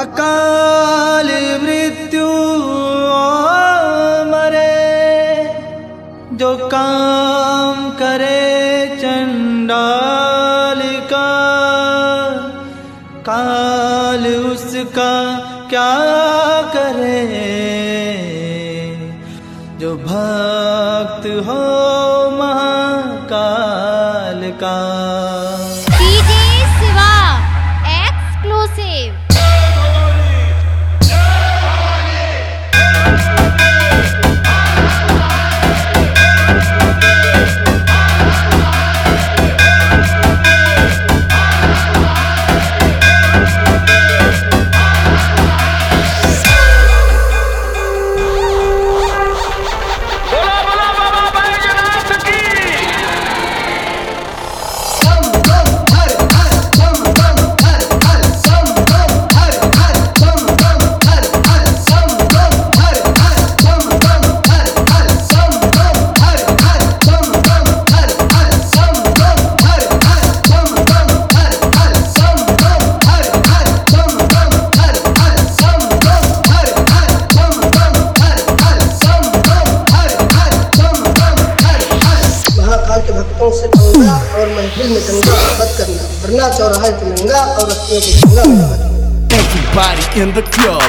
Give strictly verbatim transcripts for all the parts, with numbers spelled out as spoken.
अकाल मृत्यु मरे, जो काम करे चंडाल का, काल उसका क्या करे। जो भक्त हो महाकाल का। DJ Shiva exclusive. के भक्तों से पंगा और महफिल में दंगा मत करना, वरना चौराहे पे नंगा और रस्तियों को छंगा मत करना। Everybody in the club.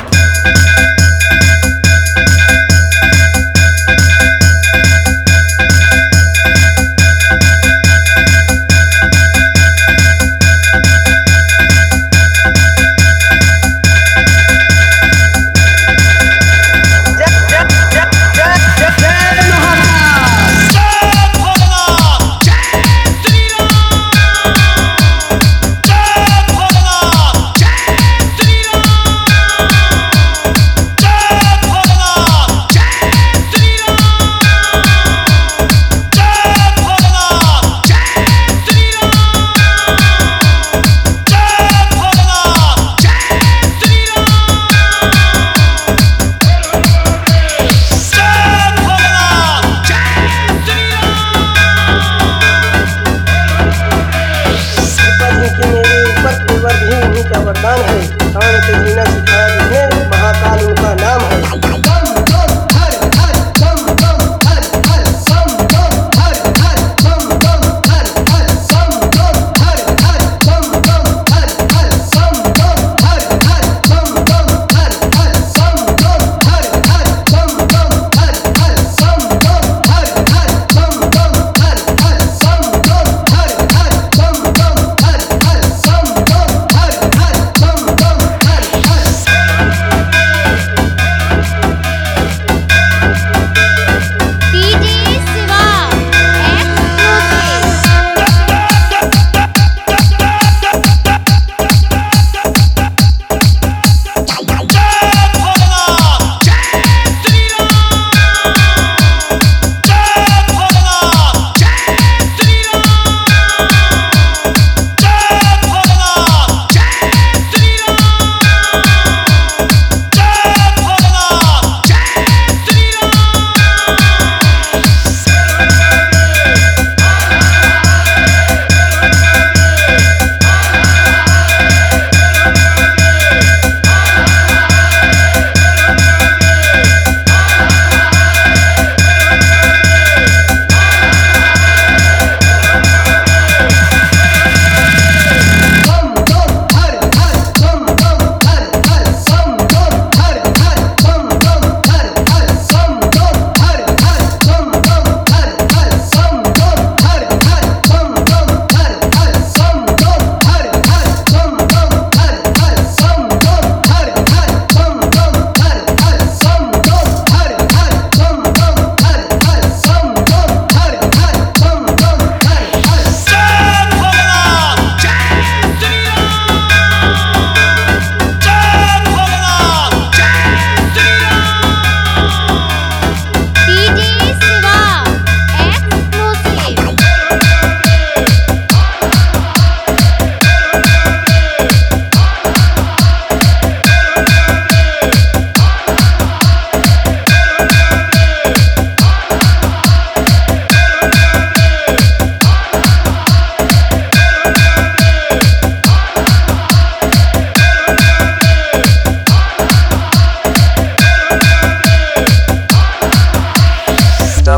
का वरदान है, शान से जीना सिखाया जिसने, महाकाल उनका नाम है।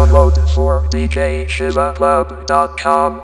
Download for D J Shiva Club dot com.